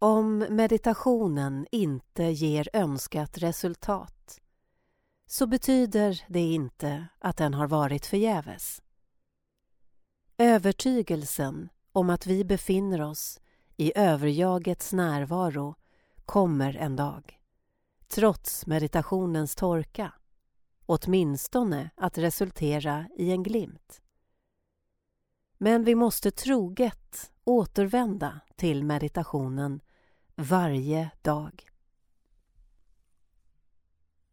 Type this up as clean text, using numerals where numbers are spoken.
Om meditationen inte ger önskat resultat så betyder det inte att den har varit förgäves. Övertygelsen om att vi befinner oss i överjagets närvaro kommer en dag, trots meditationens torka, åtminstone att resultera i en glimt. Men vi måste troget återvända till meditationen varje dag.